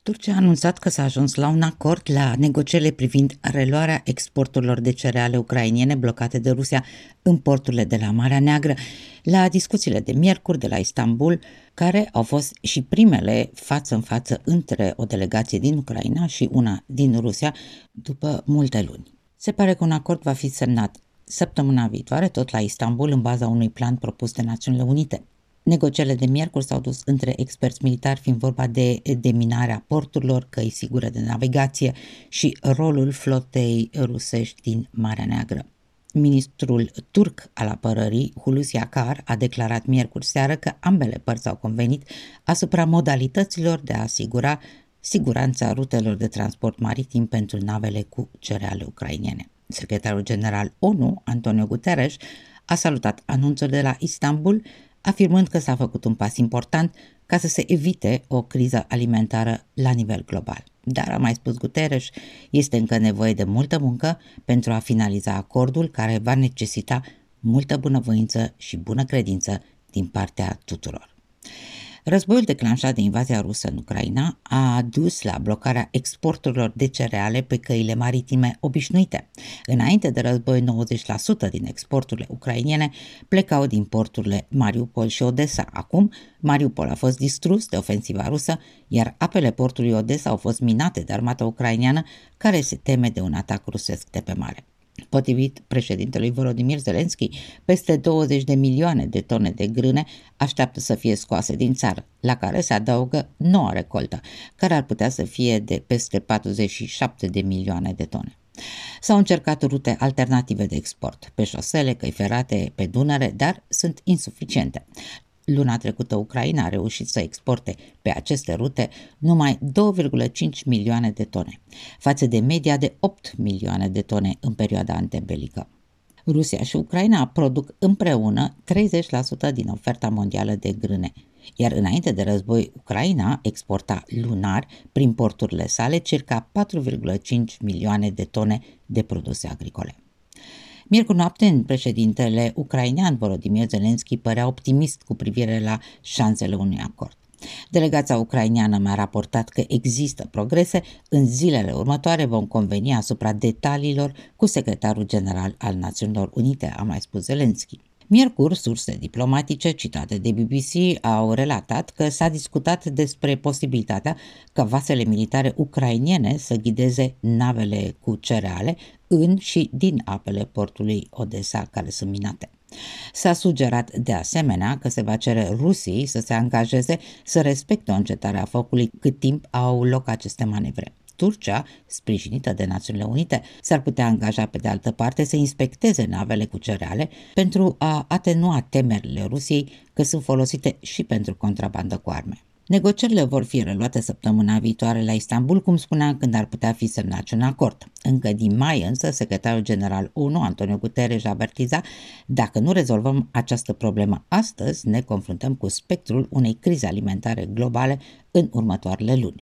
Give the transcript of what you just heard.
Turcia a anunțat că s-a ajuns la un acord la negocierile privind reluarea exporturilor de cereale ucrainene blocate de Rusia în porturile de la Marea Neagră, la discuțiile de miercuri de la Istanbul, care au fost și primele față în față între o delegație din Ucraina și una din Rusia după multe luni. Se pare că un acord va fi semnat săptămâna viitoare, tot la Istanbul, în baza unui plan propus de Națiunile Unite. Negocierile de miercuri s-au dus între experți militari, fiind vorba de deminarea porturilor, căi sigure de navigație și rolul flotei rusești din Marea Neagră. Ministrul turc al apărării, Hulusi Akar, a declarat miercuri seară că ambele părți au convenit asupra modalităților de a asigura siguranța rutelor de transport maritim pentru navele cu cereale ucrainene. Secretarul general ONU, Antonio Guterres, a salutat anunțul de la Istanbul, afirmând că s-a făcut un pas important ca să se evite o criză alimentară la nivel global. Dar, a mai spus Guterres, este încă nevoie de multă muncă pentru a finaliza acordul, care va necesita multă bunăvoință și bună credință din partea tuturor. Războiul declanșat de invazia rusă în Ucraina a dus la blocarea exporturilor de cereale pe căile maritime obișnuite. Înainte de război, 90% din exporturile ucrainene plecau din porturile Mariupol și Odessa. Acum, Mariupol a fost distrus de ofensiva rusă, iar apele portului Odessa au fost minate de armata ucraineană, care se teme de un atac rusesc de pe mare. Potrivit președintelui Volodymyr Zelensky, peste 20 de milioane de tone de grâne așteaptă să fie scoase din țară, la care se adaugă noua recoltă, care ar putea să fie de peste 47 de milioane de tone. S-au încercat rute alternative de export, pe șosele, căi ferate, pe Dunăre, dar sunt insuficiente. Luna trecută, Ucraina a reușit să exporte pe aceste rute numai 2,5 milioane de tone, față de media de 8 milioane de tone în perioada antebelică. Rusia și Ucraina produc împreună 30% din oferta mondială de grâne, iar înainte de război, Ucraina exporta lunar prin porturile sale circa 4,5 milioane de tone de produse agricole. Miercuri noapte, președintele ucrainean Volodymyr Zelensky părea optimist cu privire la șansele unui acord. Delegația ucraineană mi-a raportat că există progrese. În zilele următoare vom conveni asupra detaliilor cu secretarul general al Națiunilor Unite, a mai spus Zelensky. Miercuri, surse diplomatice citate de BBC au relatat că s-a discutat despre posibilitatea ca vasele militare ucrainene să ghideze navele cu cereale în și din apele portului Odessa, care sunt minate. S-a sugerat de asemenea că se va cere Rusiei să se angajeze să respecte o încetare a focului cât timp au loc aceste manevre. Turcia, sprijinită de Națiunile Unite, s-ar putea angaja pe de altă parte să inspecteze navele cu cereale pentru a atenua temerile Rusiei că sunt folosite și pentru contrabandă cu arme. Negocierile vor fi reluate săptămâna viitoare la Istanbul, cum spuneam, când ar putea fi semnat un acord. Încă din mai însă, secretarul general ONU, Antonio Guterres, a avertizat: dacă nu rezolvăm această problemă astăzi, ne confruntăm cu spectrul unei crize alimentare globale în următoarele luni.